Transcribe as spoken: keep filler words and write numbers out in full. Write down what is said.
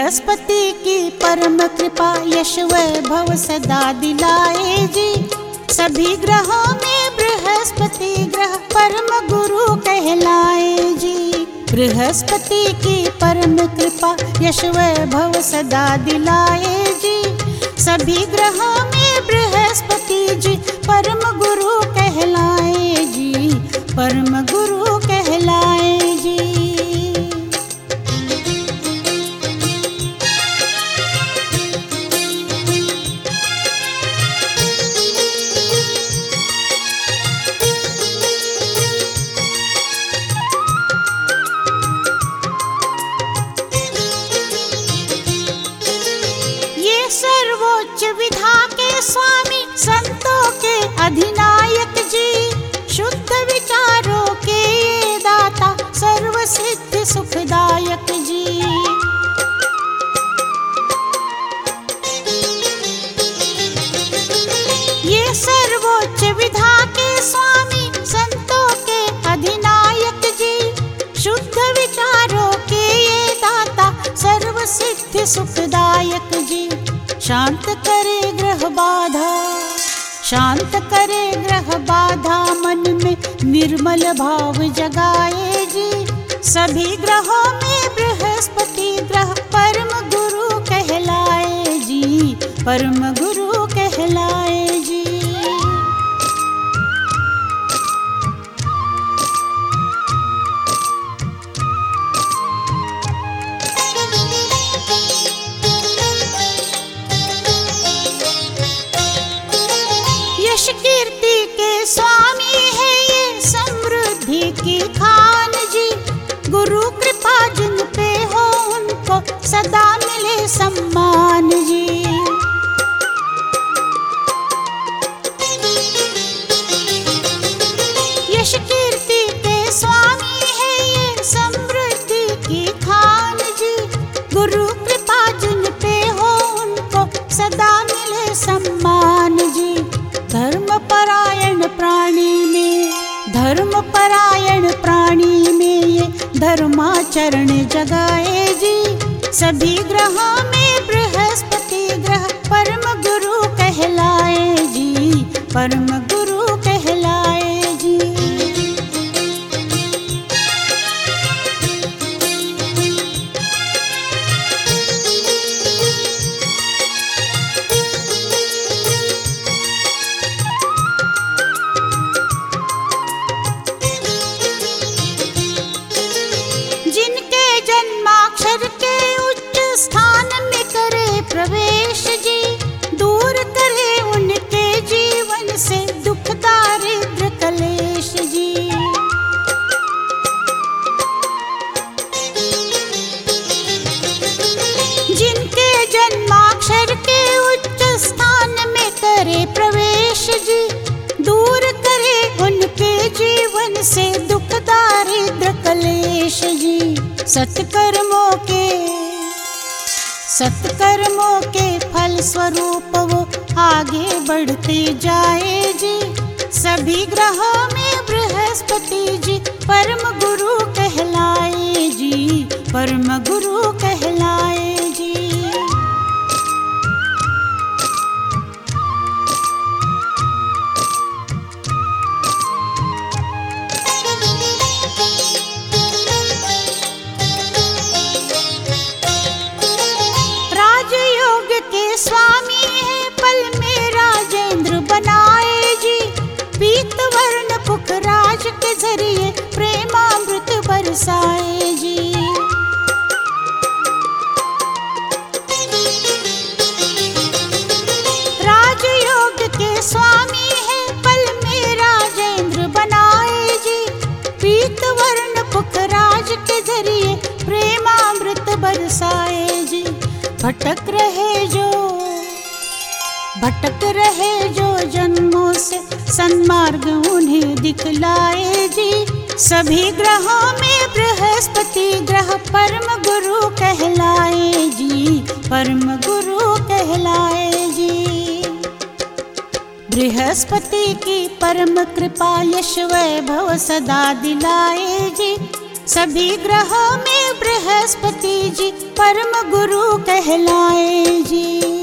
बृहस्पति की परम कृपा यश वैभव सदा दिलाए जी। सभी ग्रहों में बृहस्पति ग्रह परम गुरु कहलाए जी। बृहस्पति की परम कृपा यश वैभव सदा दिलाए जी। सभी ग्रहों में बृहस्पति जी परम गुरु कहलाए जी, परम गुरु कहलाए जी। सर्वोच्च विधा के स्वामी संतों के अधिनायक जी। शुद्ध विचारों के ये दाता सर्व सिद्ध सुखदायक जी। ये सर्वोच्च विधा के स्वामी संतों के अधिनायक जी। शुद्ध विचारों के ये दाता सर्व सिद्ध सुखदायक जी। शांत करे ग्रह बाधा, शांत करे ग्रह बाधा, मन में निर्मल भाव जगाए जी। सभी ग्रहों में बृहस्पति ग्रह परम गुरु कहलाए जी, परम गुरु कहलाए जी। यश कीर्ति के स्वामी है ये समृद्धि की खान जी। गुरु कृपा जिन पे हो उनको सदा मिले सम्मान जी। यश कीर्ति के स्वामी है ये समृद्धि की खान जी। गुरु कृपा जिन पे हो उनको सदा मिले सम्मान जी। धर्म परायण प्राणी में, धर्म परायण प्राणी में ये धर्माचरण जगाए जी। सभी ग्रहों में बृहस्पति ग्रह परम गुरु कहलाए जी, परम गुरु कहलाए जी। स्थान में करे प्रवेश जी। दूर करे उनके जीवन से दुख दारिद्र कलेश जी। जिनके जन्माक्षर के उच्च स्थान में करे प्रवेश जी। दूर करे उनके जीवन से दुख दारिद्र कलेश जी। सत्कर्मों के सत्कर्मों के फल स्वरूप वो आगे बढ़ते जाए जी। सभी ग्रहों में बृहस्पति जी परम गुरु कहलाए जी, परम गुरु कहलाए जी। स्वामी है पल में राजेंद्र बनाए जी। पीत वर्ण पुखराज के जरिए प्रेमामृत बरसाए जी। राजयोग के स्वामी है पल में राजेंद्र बनाए जी। पीत वर्ण पुखराज के जरिए प्रेमामृत बरसाए जी। भटक रहे जो भटक रहे जो जन्मों से सन्मार्ग उन्हें दिखलाए जी। सभी ग्रहों में बृहस्पति ग्रह परम गुरु कहलाए जी, परम गुरु कहलाए जी। बृहस्पति की परम कृपा यश वैभव सदा दिलाए जी। सभी ग्रहों में बृहस्पति जी परम गुरु कहलाए जी।